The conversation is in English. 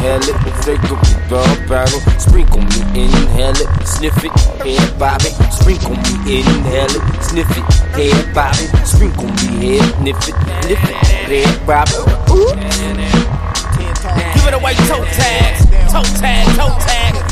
inhale it, take up the barrel, sprinkle me, inhale it, sniff it, head bob it, sprinkle me, inhale it, sniff it, head bob it, sprinkle me, head, sniff it, head bob it. Ooh. Give it away, toe tag, toe tag, toe tag.